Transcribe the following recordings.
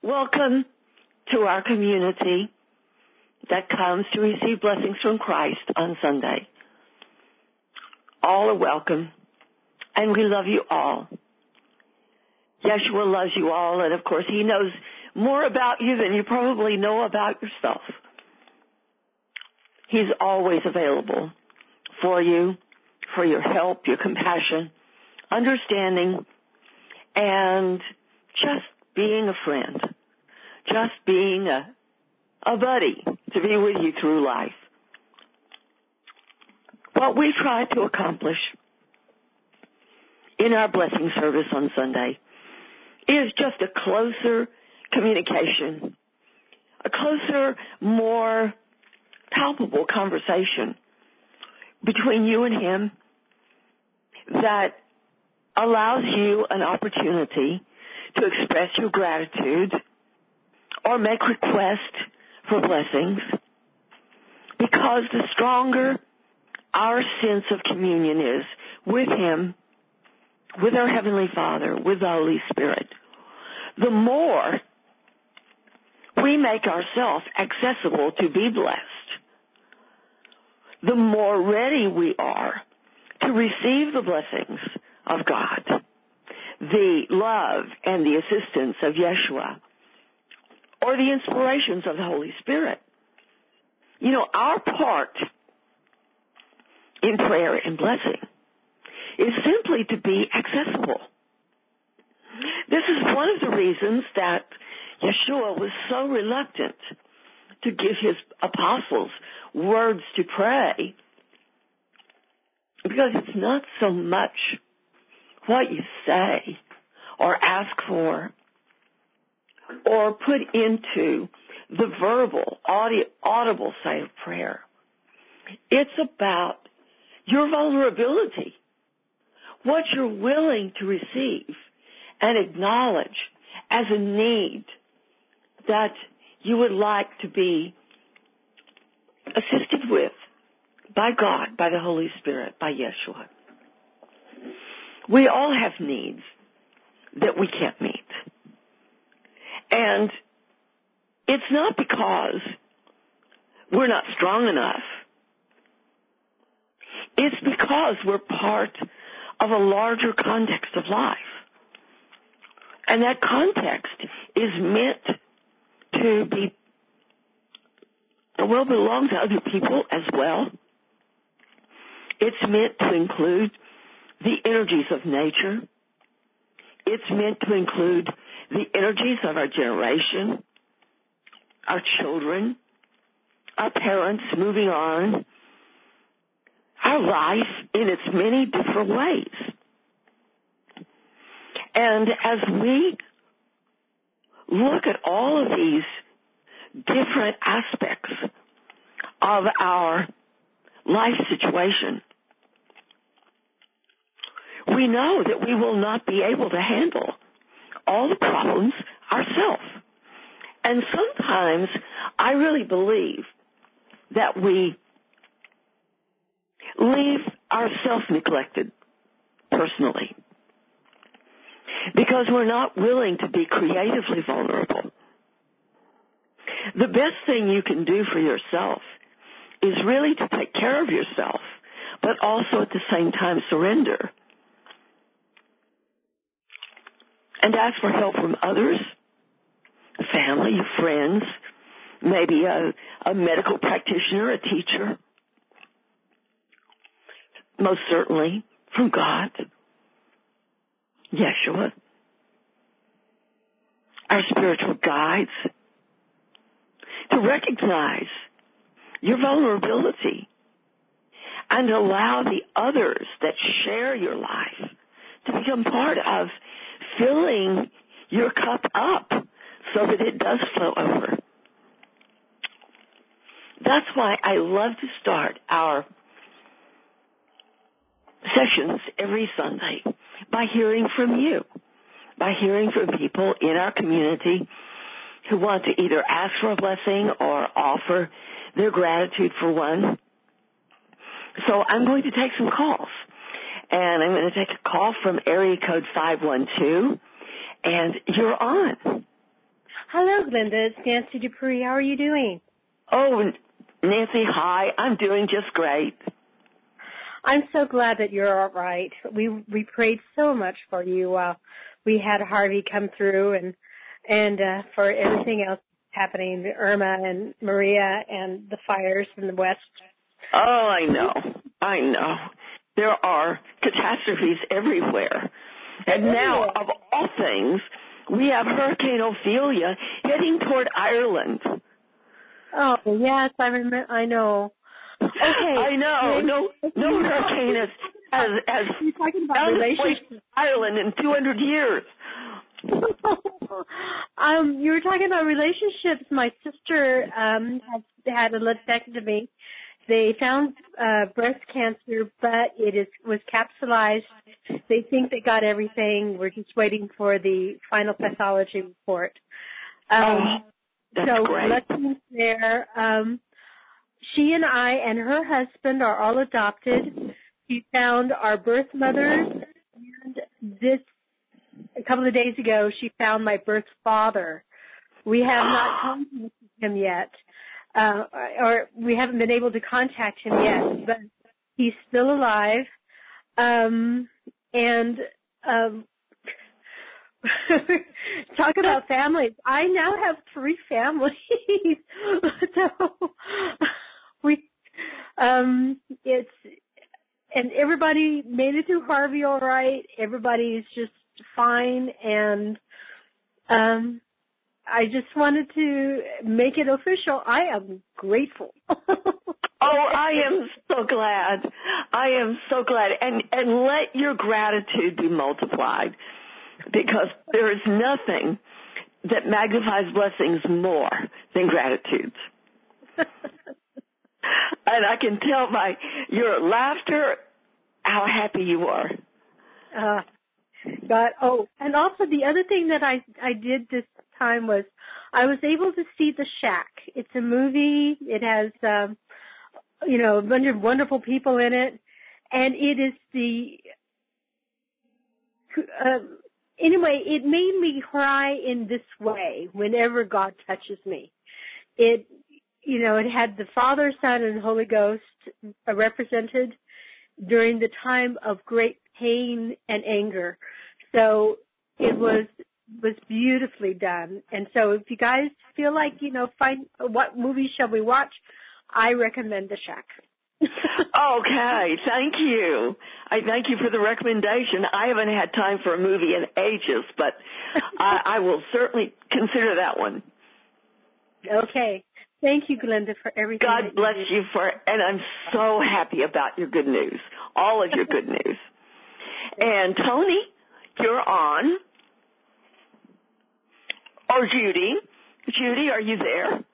Welcome to our community that comes to receive blessings from Christ on Sunday. All are welcome, and we love you all. Yeshua loves you all, and of course, He knows more about you than you probably know about yourself. He's always available for you, for your help, your compassion, understanding, and just being a friend, just being a buddy to be with you through life. What we try to accomplish in our blessing service on Sunday is just a closer communication, a closer, more palpable conversation between you and Him that allows you an opportunity to express your gratitude or make requests for blessings, because the stronger our sense of communion is with Him, with our Heavenly Father, with the Holy Spirit, the more we make ourselves accessible to be blessed, the more ready we are to receive the blessings of God, the love and the assistance of Yeshua, or the inspirations of the Holy Spirit. You know, our part in prayer and blessing is simply to be accessible. This is one of the reasons that Yeshua was so reluctant to give His apostles words to pray, because it's not so much what you say or ask for or put into the verbal, audible side of prayer. It's about your vulnerability, what you're willing to receive and acknowledge as a need that you would like to be assisted with by God, by the Holy Spirit, by Yeshua. We all have needs that we can't meet. And it's not because we're not strong enough. It's because we're part of a larger context of life. And that context is meant to belong to other people as well. It's meant to include the energies of nature. It's meant to include the energies of our generation, our children, our parents moving on, our life in its many different ways. And as we look at all of these different aspects of our life situation, we know that we will not be able to handle all the problems ourselves. And sometimes I really believe that we leave ourselves neglected personally because we're not willing to be creatively vulnerable. The best thing you can do for yourself is really to take care of yourself, but also at the same time surrender and ask for help from others, family, friends, maybe a medical practitioner, a teacher, most certainly from God, Yeshua, our spiritual guides, to recognize your vulnerability and allow the others that share your life to become part of filling your cup up so that it does flow over. That's why I love to start our sessions every Sunday by hearing from you, by hearing from people in our community who want to either ask for a blessing or offer their gratitude for one. So I'm going to take some calls. And I'm going to take a call from area code 512. And you're on. Hello, Glenda. It's Nancy Dupree. How are you doing? Oh, Nancy, hi. I'm doing just great. I'm so glad that you're all right. We prayed so much for you while we had Harvey come through, and for everything else happening, Irma and Maria and the fires in the West. Oh, I know. There are catastrophes everywhere. And now, of all things, we have Hurricane Ophelia heading toward Ireland. Oh, yes, I know. Okay. I know. No hurricane has talking about relationships. Ireland in 200 years. You were talking about relationships. My sister had a lumpectomy. They found breast cancer, but was capsulized. They think they got everything. We're just waiting for the final pathology report. That's so great. blessings there. She and I and her husband are all adopted. She found our birth mothers, and a couple of days ago, she found my birth father. We have not contacted him yet, or we haven't been able to contact him yet, but he's still alive. Talk about families. I now have 3 families. So and everybody made it through Harvey all right. Everybody's just fine, and I just wanted to make it official. I am grateful. Oh, I am so glad. I am so glad. And let your gratitude be multiplied, because there is nothing that magnifies blessings more than gratitude. And I can tell by your laughter how happy you are. And also the other thing that I did this time was I was able to see The Shack. It's a movie. It has, a bunch of wonderful people in it. And it is anyway, it made me cry in this way whenever God touches me. It had the Father, Son, and Holy Ghost represented during the time of great pain and anger. So it was beautifully done. And so if you guys feel like, find what movie shall we watch, I recommend The Shack. Okay, thank you. I thank you for the recommendation. I haven't had time for a movie in ages, but I will certainly consider that one. Okay. Thank you, Glenda, for everything. God bless you and I'm so happy about your good news, all of your good news. And Tony, you're on. Or Judy. Judy, are you there?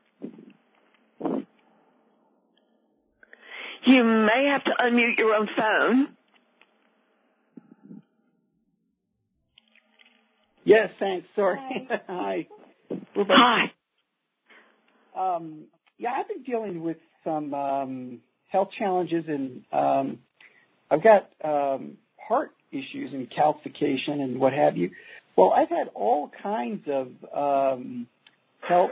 You may have to unmute your own phone. Yes, thanks. Sorry. Hi. Hi. I've been dealing with some health challenges, and I've got heart issues and calcification and what have you. Well, I've had all kinds of help.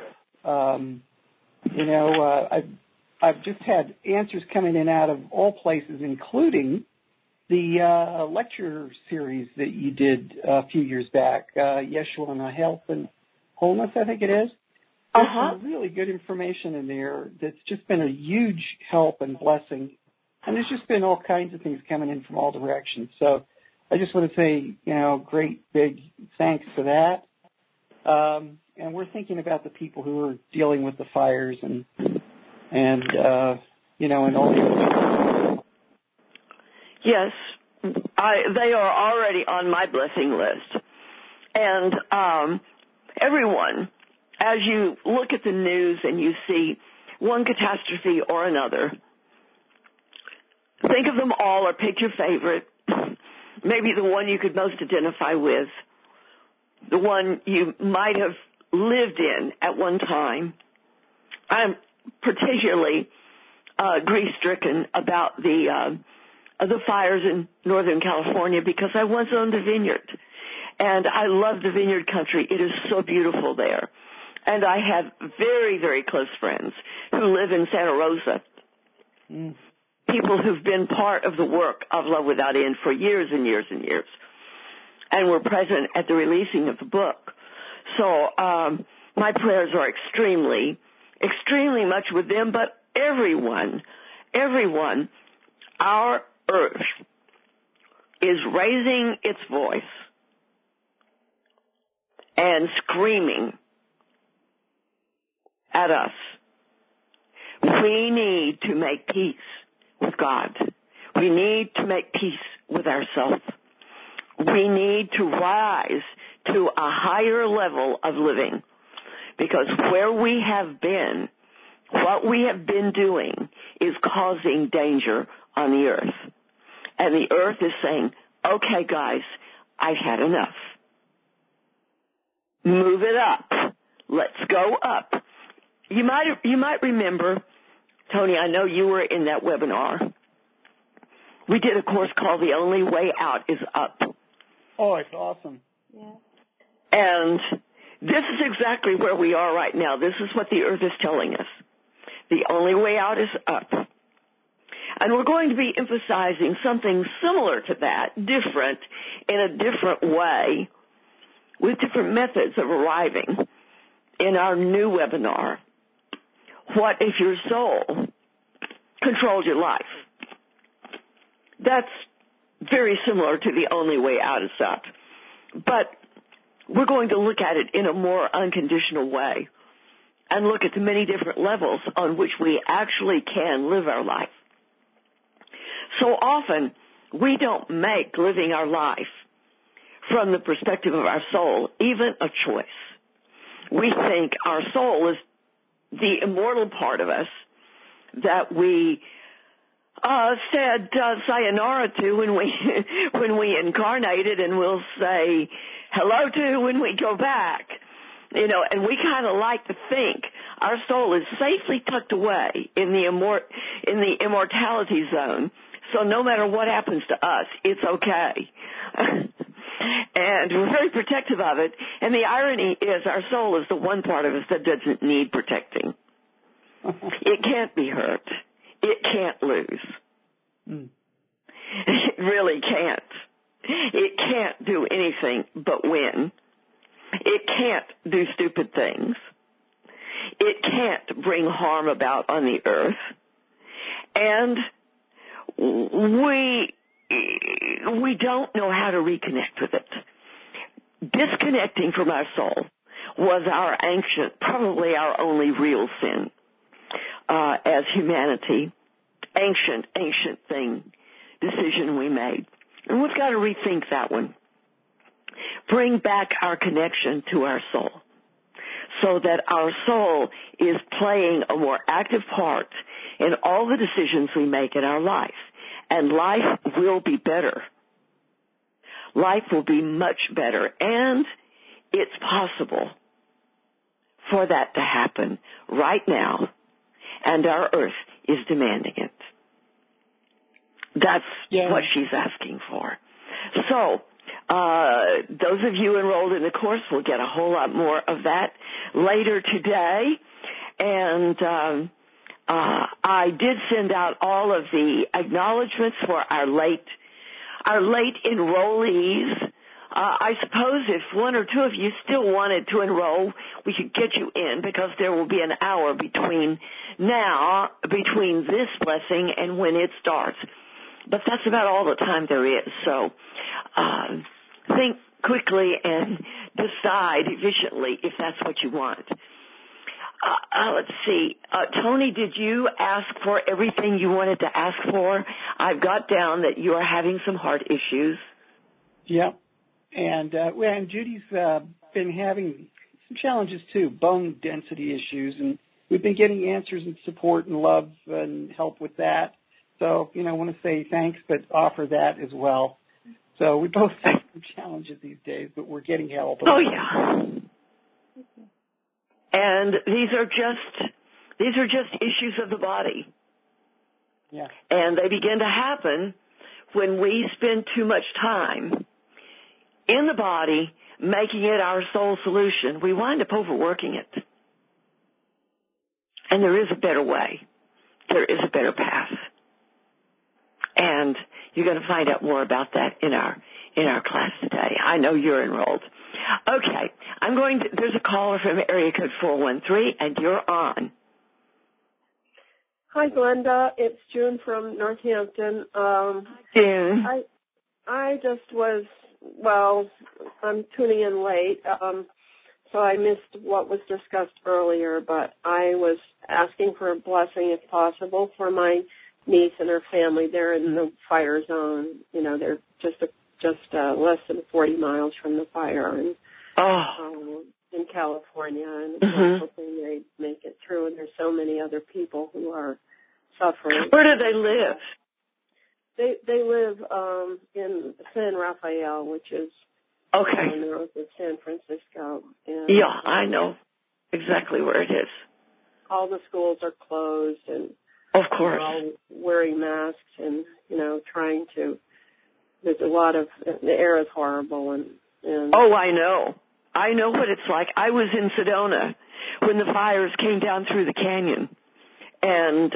I've just had answers coming in out of all places, including the lecture series that you did a few years back, Yeshua and Health and Wholeness, I think it is. There's some really good information in there that's just been a huge help and blessing. And there's just been all kinds of things coming in from all directions. So I just want to say, great big thanks for that. And we're thinking about the people who are dealing with the fires and and all the. Yes, they are already on my blessing list. And everyone, as you look at the news and you see one catastrophe or another, think of them all or pick your favorite, maybe the one you could most identify with, the one you might have lived in at one time. I'm particularly grief-stricken about the fires in Northern California because I once owned a vineyard, and I love the vineyard country. It is so beautiful there. And I have very, very close friends who live in Santa Rosa. People who've been part of the work of Love Without End for years and years and years, and were present at the releasing of the book. So my prayers are extremely, extremely much with them, but everyone, our earth is raising its voice and screaming at us. We need to make peace with God. We need to make peace with ourselves. We need to rise to a higher level of living, because where we have been, what we have been doing is causing danger on the earth. And the earth is saying, okay, guys, I've had enough. Move it up. Let's go up. You might remember, Tony, I know you were in that webinar. We did a course called The Only Way Out is Up. Oh, it's awesome. Yeah. And this is exactly where we are right now. This is what the earth is telling us. The only way out is up. And we're going to be emphasizing something similar to that, different, in a different way, with different methods of arriving in our new webinar. What if your soul controlled your life? That's very similar to The Only Way Out is Up. But we're going to look at it in a more unconditional way and look at the many different levels on which we actually can live our life. So often, we don't make living our life from the perspective of our soul even a choice. We think our soul is the immortal part of us that we said sayonara to when we incarnated, and we'll say hello to when we go back. You know, and we kind of like to think our soul is safely tucked away in the immortality zone. So no matter what happens to us, it's okay. And we're very protective of it. And the irony is our soul is the one part of us that doesn't need protecting. It can't be hurt. It can't lose. It really can't. It can't do anything but win. It can't do stupid things. It can't bring harm about on the earth. And we don't know how to reconnect with it. Disconnecting from our soul was our ancient, probably our only real sin as humanity. Ancient decision we made. And we've got to rethink that one. Bring back our connection to our soul so that our soul is playing a more active part in all the decisions we make in our life. And life will be better. Life will be much better. And it's possible for that to happen right now. And our earth is demanding it. That's what she's asking for. So, those of you enrolled in the course will get a whole lot more of that later today. And I did send out all of the acknowledgments for our late enrollees. I suppose if one or two of you still wanted to enroll, we could get you in, because there will be an hour between this blessing and when it starts. But that's about all the time there is. So think quickly and decide efficiently if that's what you want. Let's see. Tony, did you ask for everything you wanted to ask for? I've got down that you are having some heart issues. Yeah. And Judy's been having some challenges too, bone density issues, and we've been getting answers and support and love and help with that. So, I want to say thanks, but offer that as well. So we both have some challenges these days, but we're getting help. Oh, yeah. And these are just issues of the body. Yeah. And they begin to happen when we spend too much time in the body making it our sole solution. We wind up overworking it. And there is a better way. There is a better path. And you're going to find out more about that in our class today. I know you're enrolled. Okay, there's a caller from area code 413, and you're on. Hi, Glenda. It's June from Northampton. June. I just was, I'm tuning in late, so I missed what was discussed earlier, but I was asking for a blessing, if possible, for my niece and her family. They're in the fire zone. They're just less than 40 miles from the fire in California, and I'm hoping they make it through. And there's so many other people who are suffering. Where do they live? They live in San Rafael, which is north of San Francisco. And, yeah, I know exactly where it is. All the schools are closed, and of course, they're all wearing masks, and trying to. There's a lot of the air is horrible, and oh, I know what it's like. I was in Sedona when the fires came down through the canyon, and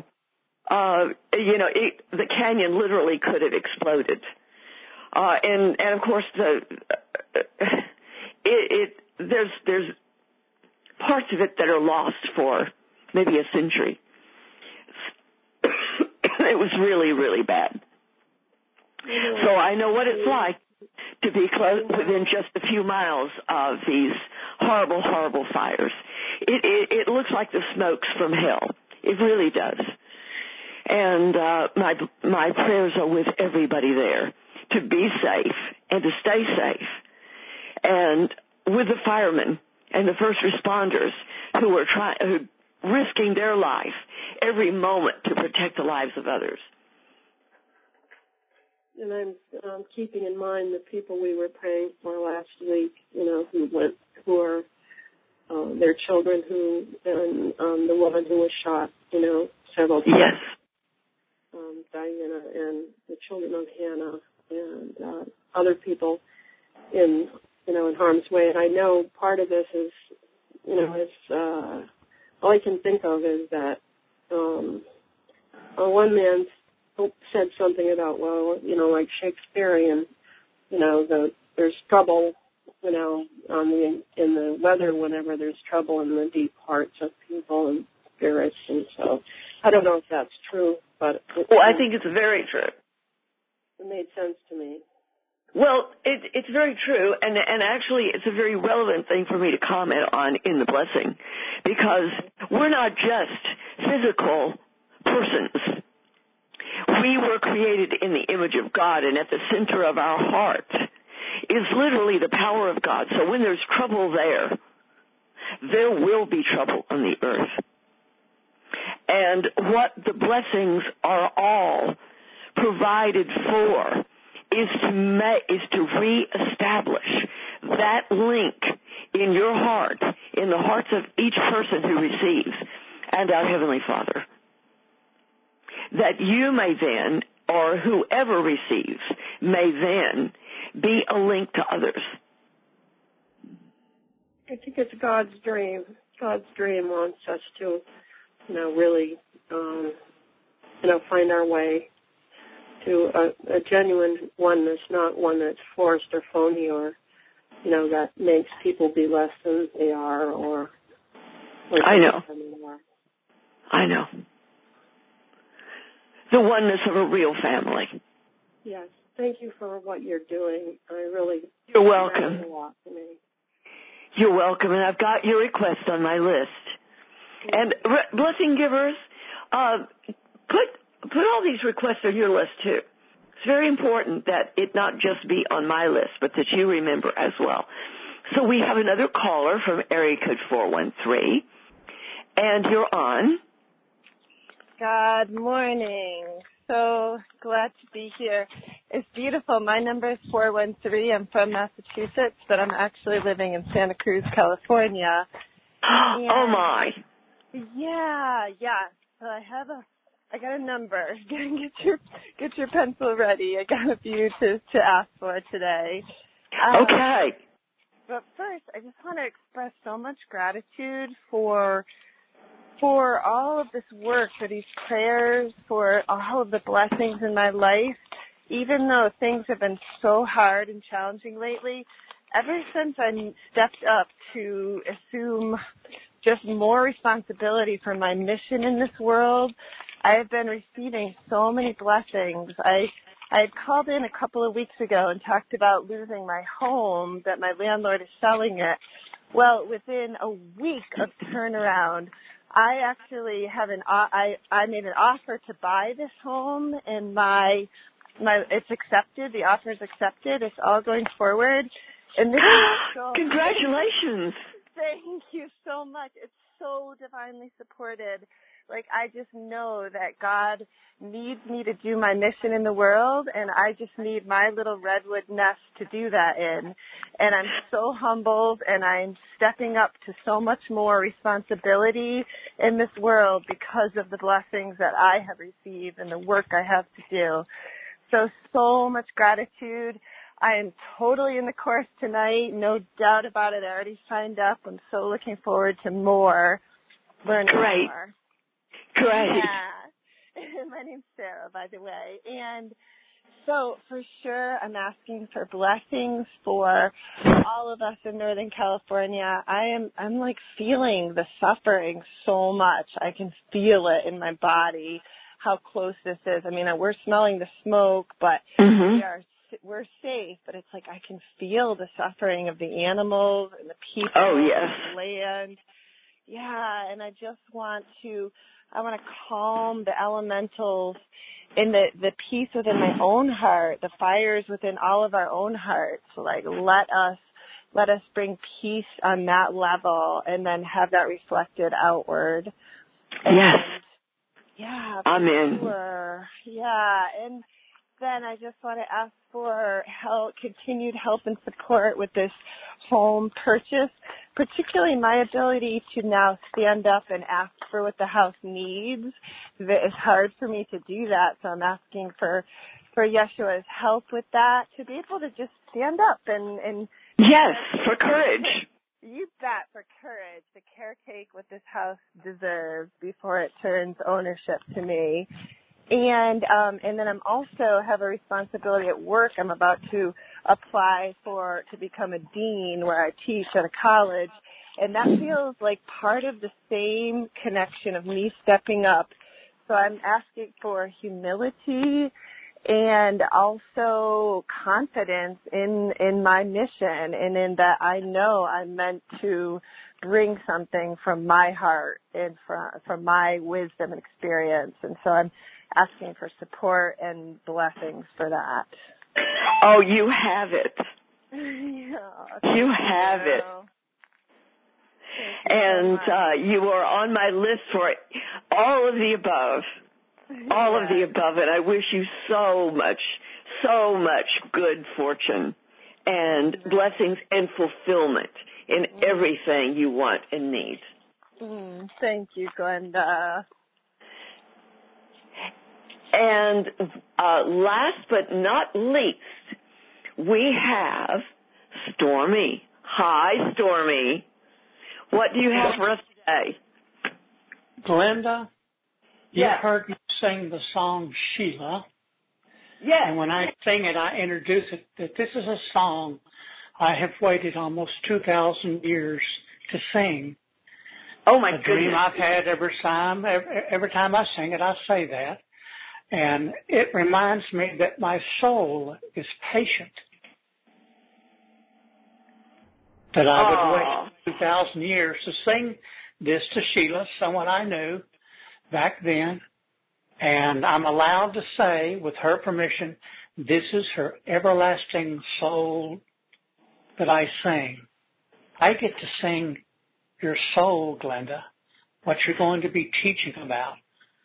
the canyon literally could have exploded. And of course there's parts of it that are lost for maybe a century. It was really, really bad. So I know what it's like to be close within just a few miles of these horrible, horrible fires. It looks like the smokes from hell. It really does. And my prayers are with everybody there to be safe and to stay safe, and with the firemen and the first responders who are risking their life every moment to protect the lives of others. And I'm keeping in mind the people we were praying for last week, who are their children and the woman who was shot, several times. Yes. Diana and the children of Hannah and other people in harm's way. And I know part of this is, all I can think of is that one man said something about, like Shakespearean, there's trouble, in the weather whenever there's trouble in the deep hearts of people and spirits. And so I don't know if that's true, but I think it's very true. It made sense to me. Well, it's very true, and actually it's a very relevant thing for me to comment on in the blessing, because we're not just physical persons. We were created in the image of God, and at the center of our heart is literally the power of God. So when there's trouble there will be trouble on the earth. And what the blessings are all provided for is to reestablish that link in your heart, in the hearts of each person who receives, and our Heavenly Father. That you may then, or whoever receives, may then be a link to others. I think it's God's dream. God's dream wants us to, really, find our way to a genuine oneness, not one that's forced or phony or, that makes people be less than they are or I know. I know. The oneness of a real family. Yes. Thank you for what you're doing. You're welcome. A lot to me. You're welcome, and I've got your request on my list. And blessing givers, put all these requests on your list too. It's very important that it not just be on my list, but that you remember as well. So we have another caller from area code 413, and you're on. Good morning. So glad to be here. It's beautiful. My number is 413. I'm from Massachusetts, but I'm actually living in Santa Cruz, California. Oh my. Yeah. So I got a number. Get your pencil ready. I got a few to ask for today. Okay. But first, I just want to express so much gratitude for for all of this work, for these prayers, for all of the blessings in my life. Even though things have been so hard and challenging lately, ever since I stepped up to assume just more responsibility for my mission in this world, I have been receiving so many blessings. I had called in a couple of weeks ago and talked about losing my home, that my landlord is selling it. Well, within a week of turnaround, I actually have I made an offer to buy this home, and it's accepted. The offer is accepted. It's all going forward. And this is so congratulations. Thank you so much. It's so divinely supported. Like, I just know that God needs me to do my mission in the world, and I just need my little redwood nest to do that in. And I'm so humbled, and I'm stepping up to so much more responsibility in this world because of the blessings that I have received and the work I have to do. So much gratitude. I am totally in the course tonight, no doubt about it. I already signed up. I'm so looking forward to learning more. Great. Yeah. My name's Sarah, by the way. And so for sure, I'm asking for blessings for all of us in Northern California. I'm like feeling the suffering so much. I can feel it in my body, how close this is. I mean, we're smelling the smoke, but we're safe, but it's like I can feel the suffering of the animals and the people and the land. Yeah, and I just want to calm the elementals in the peace within my own heart, the fires within all of our own hearts. Like, let us bring peace on that level and then have that reflected outward. Yes. Yeah. Amen. Sure. Yeah, and then I just want to ask for continued help and support with this home purchase, particularly my ability to now stand up and ask for what the house needs. It's hard for me to do that, so I'm asking for Yeshua's help with that, to be able to just stand up and yes, for courage. You bet, for courage to caretake what this house deserves before it turns ownership to me. And then I'm also have a responsibility at work. I'm about to apply to become a dean where I teach at a college, and that feels like part of the same connection of me stepping up. So I'm asking for humility and also confidence in my mission, and in that I know I'm meant to bring something from my heart and from my wisdom and experience. And so I'm asking for support and blessings for that. Oh, you have it. Yeah, you have it. And you are on my list for all of the above. All of the above, and I wish you so much good fortune and blessings and fulfillment in everything you want and need. Thank you, Glenda. And last but not least, we have Stormy. Hi, Stormy. What do you have for us today? Glenda? You heard me sing the song Sheila. Yes. And when I sing it, I introduce it that this is a song I have waited almost 2,000 years to sing. Oh, my goodness. A dream I've had every time I sing it, I say that. And it reminds me that my soul is patient. That I would wait 2,000 years to sing this to Sheila, someone I knew back then, and I'm allowed to say, with her permission, this is her everlasting soul that I sing. I get to sing your soul, Glenda, what you're going to be teaching about.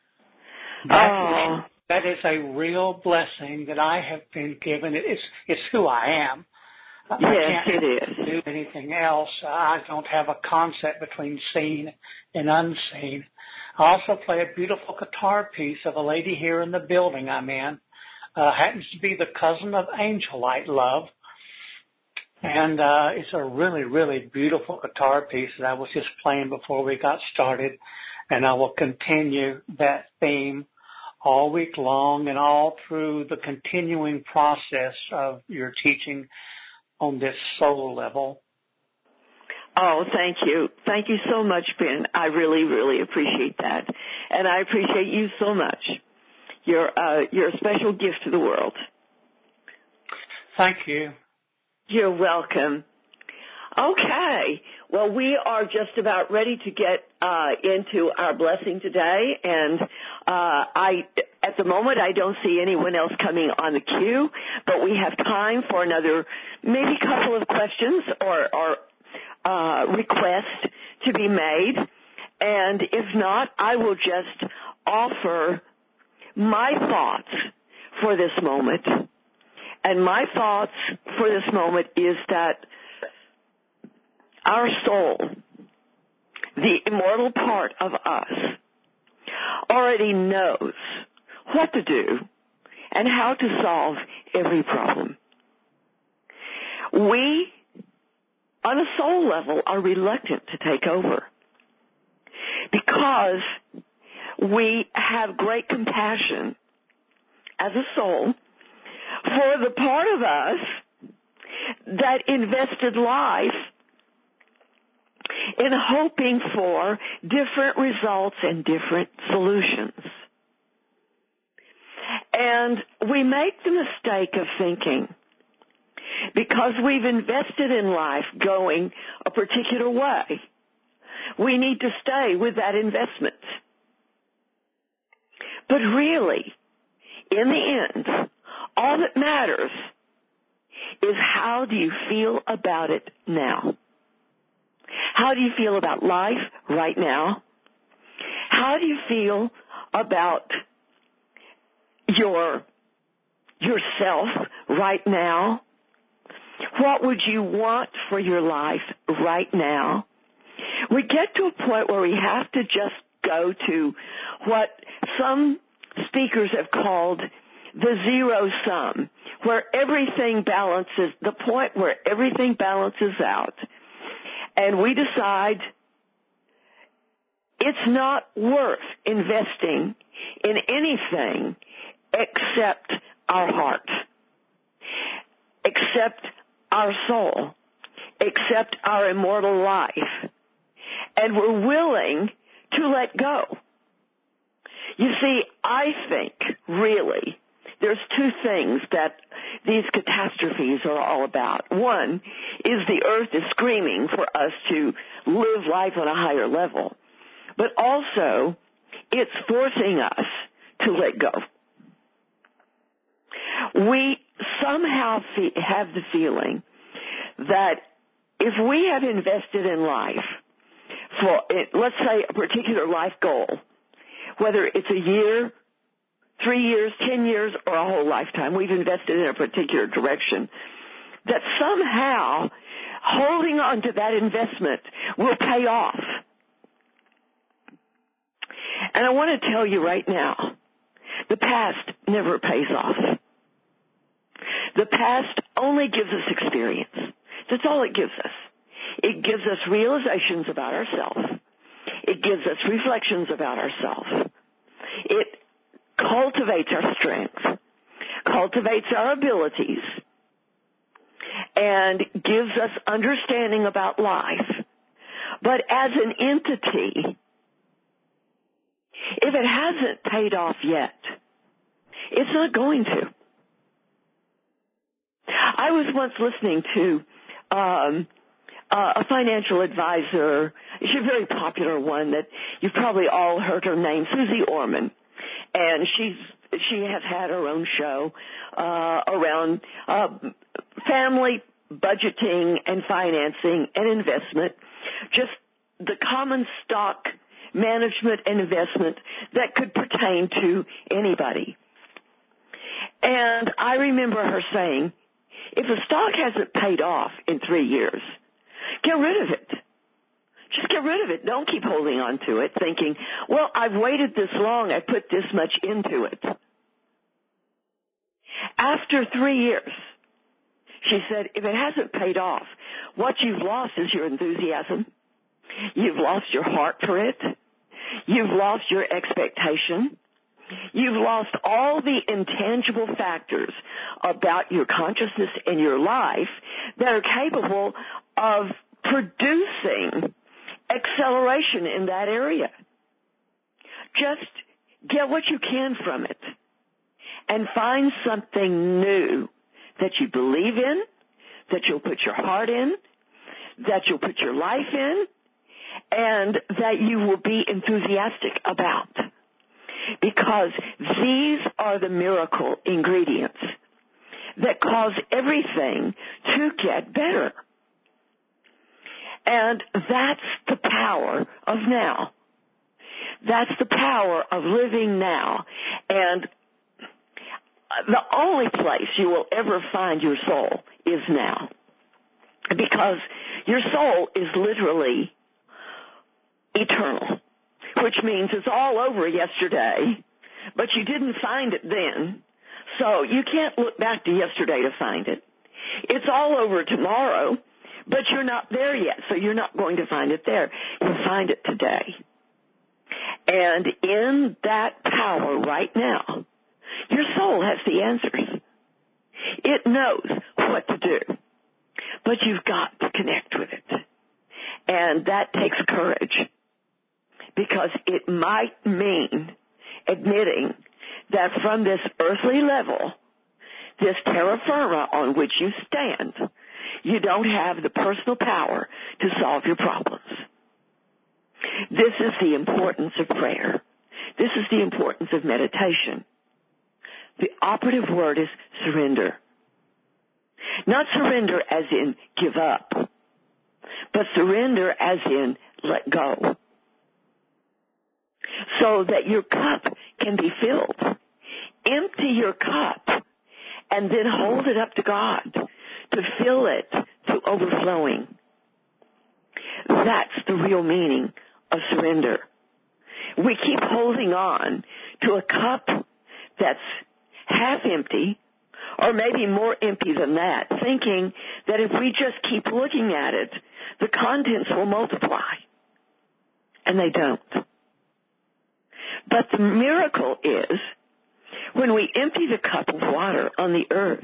That is a real blessing that I have been given. It's who I am. Yes, it is. Do anything else. I don't have a concept between seen and unseen. I also play a beautiful guitar piece of a lady here in the building I'm in. Happens to be the cousin of Angel Light Love. And it's a really, really beautiful guitar piece that I was just playing before we got started. And I will continue that theme all week long and all through the continuing process of your teaching on this soul level. Oh, thank you. Thank you so much, Ben. I really, really appreciate that. And I appreciate you so much. You're a special gift to the world. Thank you. You're welcome. Okay. Well, we are just about ready to get into our blessing today, and at the moment I don't see anyone else coming on the queue, but we have time for another maybe couple of questions or requests to be made. And if not, I will just offer my thoughts for this moment. And my thoughts for this moment is that our soul, the immortal part of us, already knows what to do and how to solve every problem. We, on a soul level, are reluctant to take over because we have great compassion as a soul for the part of us that invested life in hoping for different results and different solutions. And we make the mistake of thinking, because we've invested in life going a particular way, we need to stay with that investment. But really, in the end, all that matters is how do you feel about it now? How do you feel about life right now? How do you feel about yourself right now? What would you want for your life right now? We get to a point where we have to just go to what some speakers have called the zero sum, where everything balances, the point where everything balances out. And we decide it's not worth investing in anything except our heart, except our soul, except our immortal life. And we're willing to let go. You see, I think, really, there's two things that these catastrophes are all about. One is the earth is screaming for us to live life on a higher level. But also, it's forcing us to let go. We somehow have the feeling that if we have invested in life for, let's say, a particular life goal, whether it's a year, 3 years, 10 years, or a whole lifetime, we've invested in a particular direction, that somehow holding on to that investment will pay off. And I want to tell you right now, the past never pays off. The past only gives us experience. That's all it gives us. It gives us realizations about ourselves. It gives us reflections about ourselves. It cultivates our strength, cultivates our abilities, and gives us understanding about life. But as an entity, if it hasn't paid off yet, it's not going to. I was once listening to a financial advisor. She's a very popular one that you've probably all heard her name, Susie Orman. And she has had her own show around family budgeting and financing and investment, just the common stock management and investment that could pertain to anybody. And I remember her saying, if a stock hasn't paid off in 3 years, get rid of it. Just get rid of it. Don't keep holding on to it thinking, well, I've waited this long, I put this much into it. After 3 years, She said, if it hasn't paid off, what you've lost is your enthusiasm. You've lost your heart for it. You've lost your expectation. You've lost all the intangible factors about your consciousness and your life that are capable of producing acceleration in that area. Just get what you can from it and find something new that you believe in, that you'll put your heart in, that you'll put your life in, and that you will be enthusiastic about. Because these are the miracle ingredients that cause everything to get better. And that's the power of now. That's the power of living now. And the only place you will ever find your soul is now. Because your soul is literally eternal, which means it's all over yesterday, but you didn't find it then, so you can't look back to yesterday to find it. It's all over tomorrow, but you're not there yet, so you're not going to find it there. You'll find it today. And in that power right now, your soul has the answers. It knows what to do, but you've got to connect with it. And that takes courage, because it might mean admitting that from this earthly level, this terra firma on which you stand, you don't have the personal power to solve your problems. This is the importance of prayer. This is the importance of meditation. The operative word is surrender. Not surrender as in give up, but surrender as in let go. So that your cup can be filled. Empty your cup and then hold it up to God to fill it to overflowing. That's the real meaning of surrender. We keep holding on to a cup that's half empty, or maybe more empty than that, thinking that if we just keep looking at it, the contents will multiply. And they don't. But the miracle is, when we empty the cup of water on the earth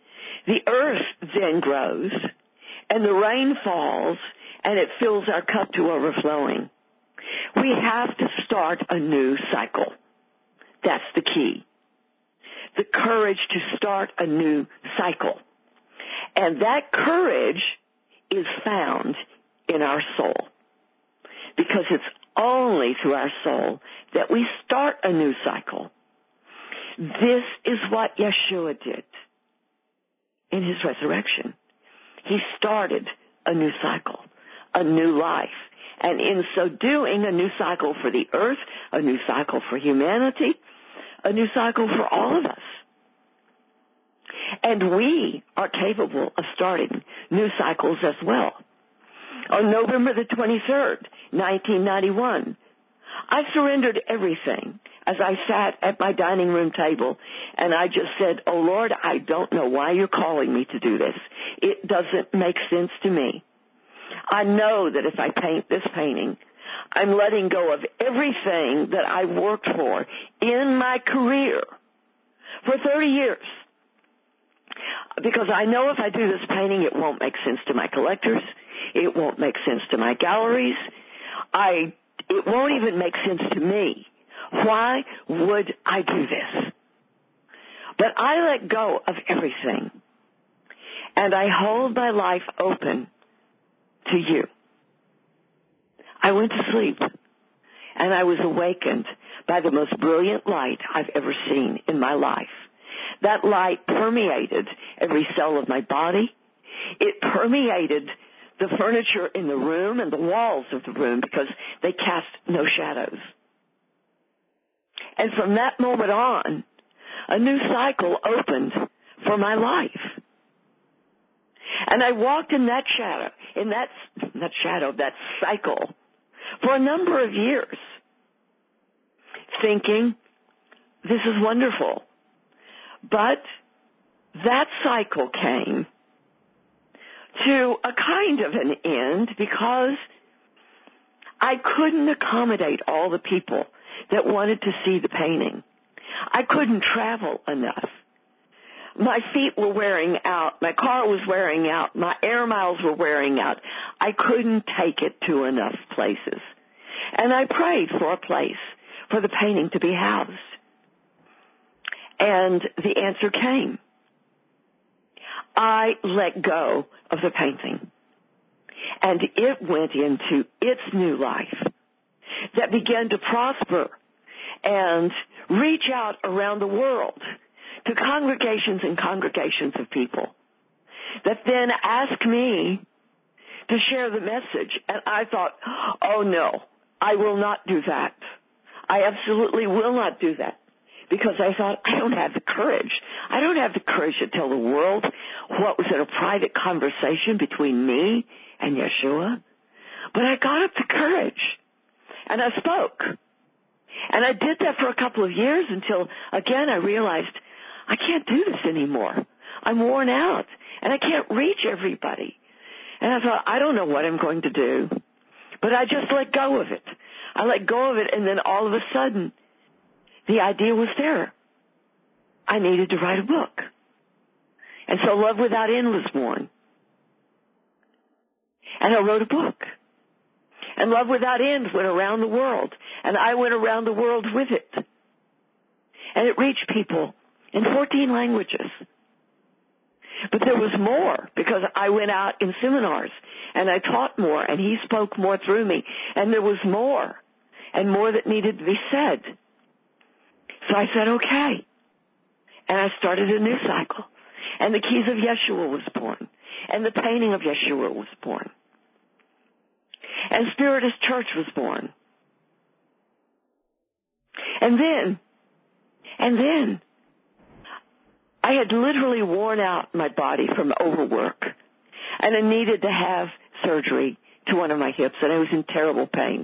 then grows, and the rain falls, and it fills our cup to overflowing. We have to start a new cycle. That's the key. The courage to start a new cycle. And that courage is found in our soul. Because it's only through our soul that we start a new cycle. This is what Yeshua did in his resurrection. He started a new cycle, a new life. And in so doing, a new cycle for the earth, a new cycle for humanity, a new cycle for all of us. And we are capable of starting new cycles as well. On November the 23rd, 1991, I surrendered everything as I sat at my dining room table, and I just said, "Oh, Lord, I don't know why you're calling me to do this. It doesn't make sense to me. I know that if I paint this painting, I'm letting go of everything that I worked for in my career for 30 years. Because I know if I do this painting, it won't make sense to my collectors. It won't make sense to my galleries. It won't even make sense to me. Why would I do this? But I let go of everything. And I hold my life open to you. I went to sleep, and I was awakened by the most brilliant light I've ever seen in my life. That light permeated every cell of my body. It permeated the furniture in the room and the walls of the room because they cast no shadows. And from that moment on, a new cycle opened for my life. And I walked in that shadow, that cycle, for a number of years, thinking, this is wonderful. But that cycle came to a kind of an end because I couldn't accommodate all the people that wanted to see the painting. I couldn't travel enough. My feet were wearing out. My car was wearing out. My air miles were wearing out. I couldn't take it to enough places. And I prayed for a place for the painting to be housed. And the answer came. I let go of the painting. And it went into its new life that began to prosper and reach out around the world to congregations and congregations of people that then asked me to share the message. And I thought, oh no, I will not do that. I absolutely will not do that. Because I thought, I don't have the courage. I don't have the courage to tell the world what was in a private conversation between me and Yeshua. But I got up the courage, and I spoke. And I did that for a couple of years until, again, I realized I can't do this anymore. I'm worn out, and I can't reach everybody. And I thought, I don't know what I'm going to do. But I just let go of it. I let go of it, and then all of a sudden, the idea was there. I needed to write a book. And so Love Without End was born. And I wrote a book. And Love Without End went around the world. And I went around the world with it. And it reached people in 14 languages. But there was more because I went out in seminars and I taught more and he spoke more through me. And there was more and more that needed to be said. So I said, okay. And I started a new cycle. And the Keys of Yeshua was born. And the painting of Yeshua was born. And Spiritist Church was born. And then, I had literally worn out my body from overwork. And I needed to have surgery to one of my hips. And I was in terrible pain.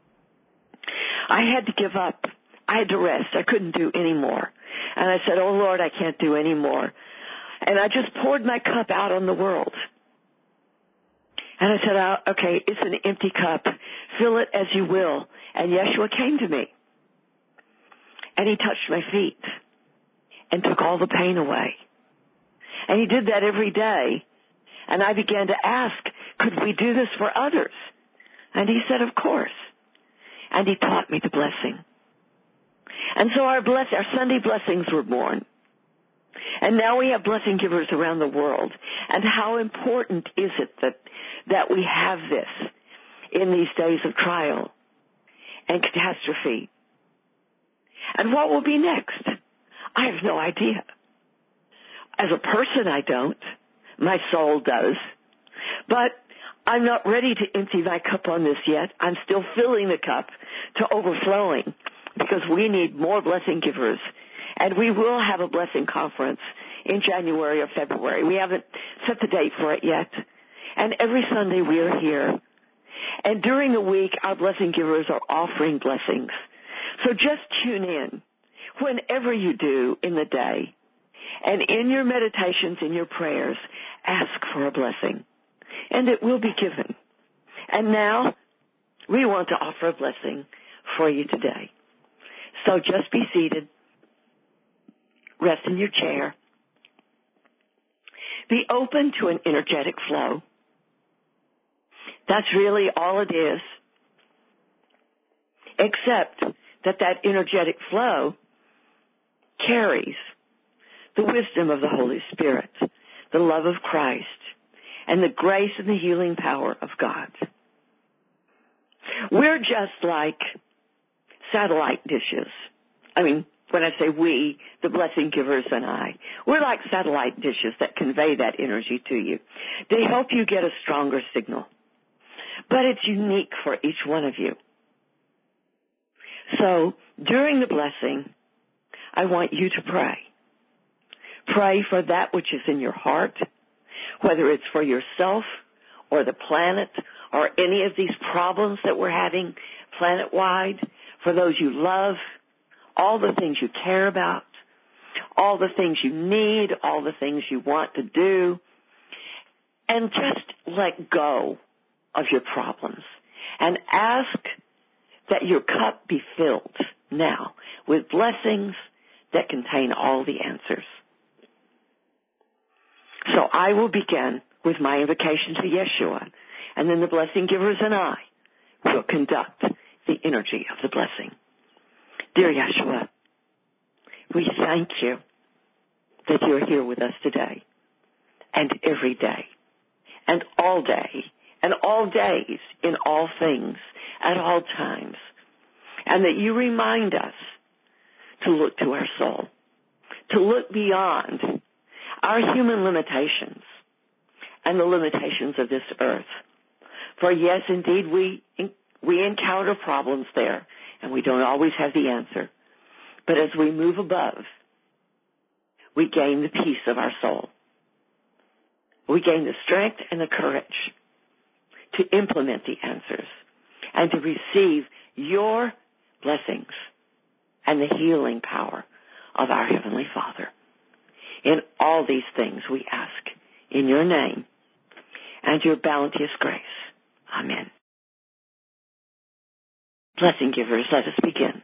I had to give up. I had to rest. I couldn't do any more. And I said, oh, Lord, I can't do any more. And I just poured my cup out on the world. And I said, okay, it's an empty cup. Fill it as you will. And Yeshua came to me. And he touched my feet and took all the pain away. And he did that every day. And I began to ask, could we do this for others? And he said, of course. And he taught me the blessing. And so our Sunday blessings were born. And now we have blessing givers around the world. And how important is it that we have this in these days of trial and catastrophe? And what will be next? I have no idea. As a person, I don't. My soul does. But I'm not ready to empty my cup on this yet. I'm still filling the cup to overflowing because we need more blessing givers. And we will have a blessing conference in January or February. We haven't set the date for it yet. And every Sunday we are here. And during the week, our blessing givers are offering blessings. So just tune in whenever you do in the day. And in your meditations, in your prayers, ask for a blessing. And it will be given. And now, we want to offer a blessing for you today. So just be seated. Rest in your chair. Be open to an energetic flow. That's really all it is. Except that energetic flow carries the wisdom of the Holy Spirit, the love of Christ, and the grace and the healing power of God. We're just like satellite dishes. I mean, when I say we, the blessing givers and I, we're like satellite dishes that convey that energy to you. They help you get a stronger signal. But it's unique for each one of you. So, during the blessing, I want you to pray. Pray for that which is in your heart, whether it's for yourself or the planet or any of these problems that we're having planet-wide, for those you love, all the things you care about, all the things you need, all the things you want to do. and just let go of your problems and ask that your cup be filled now with blessings that contain all the answers. So I will begin with my invocation to Yeshua, and then the blessing givers and I will conduct the energy of the blessing. Dear Yeshua, we thank you that you're here with us today and every day and all day and all days in all things at all times, and that you remind us to look to our soul, to look beyond our human limitations and the limitations of this earth. For yes, indeed, we encounter problems there, and we don't always have the answer. But as we move above, we gain the peace of our soul. We gain the strength and the courage to implement the answers and to receive your blessings and the healing power of our Heavenly Father. In all these things we ask in your name and your bounteous grace. Amen. Blessing givers, let us begin.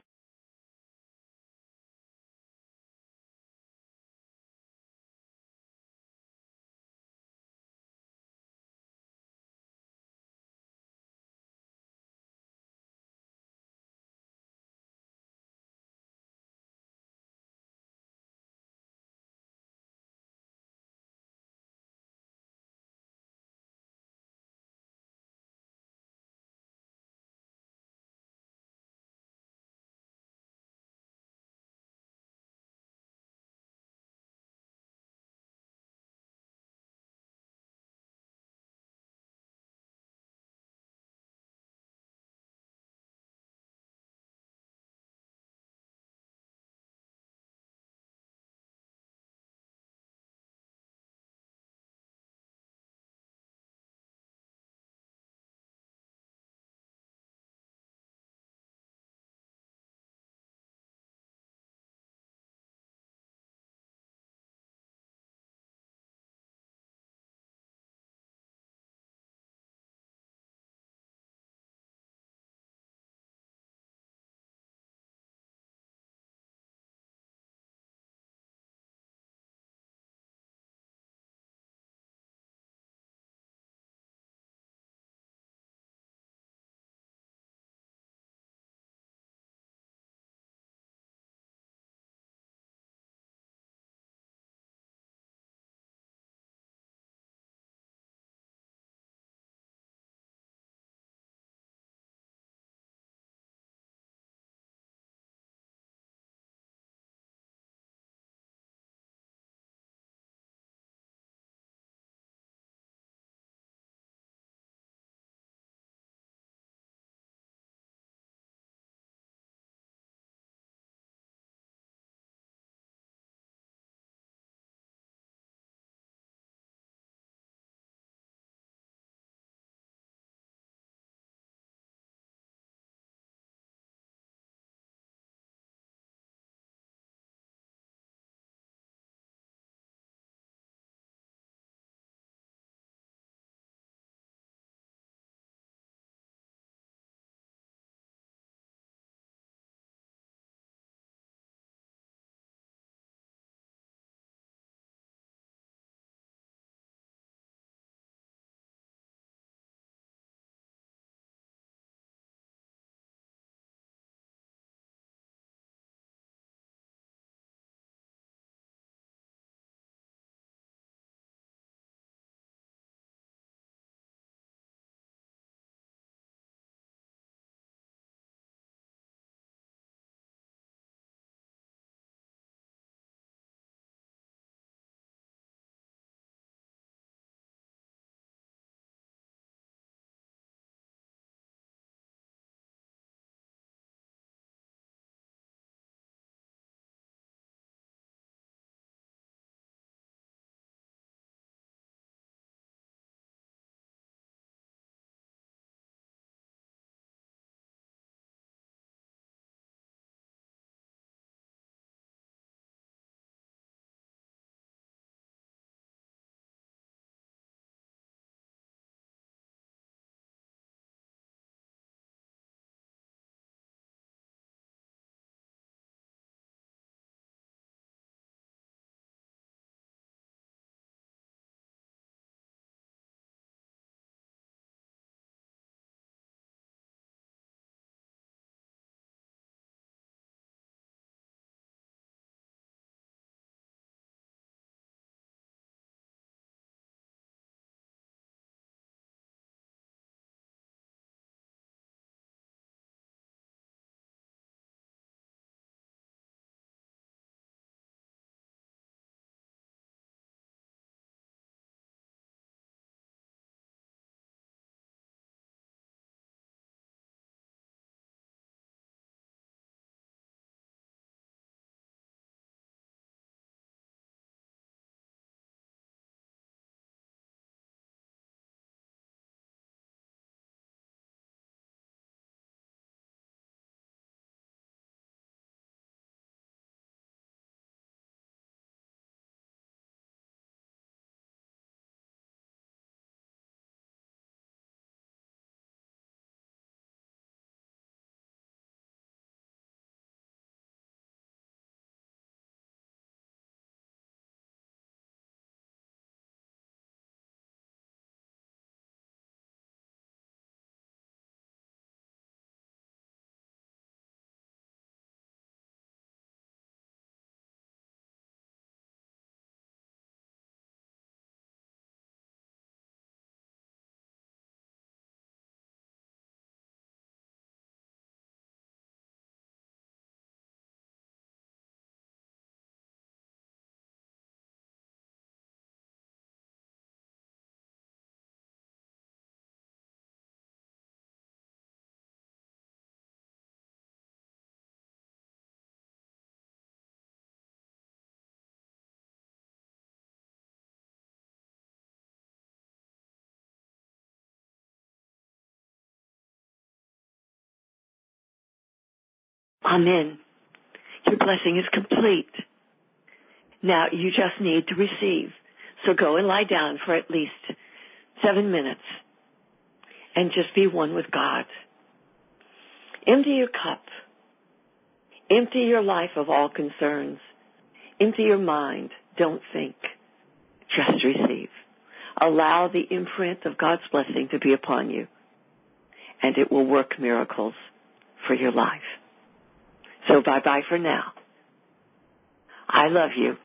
Amen. Your blessing is complete. Now you just need to receive. So go and lie down for at least 7 minutes and just be one with God. Empty your cup. Empty your life of all concerns. Empty your mind. Don't think. Just receive. Allow the imprint of God's blessing to be upon you, and it will work miracles for your life. So bye-bye for now. I love you.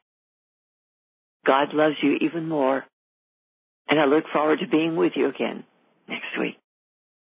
God loves you even more, and I look forward to being with you again next week.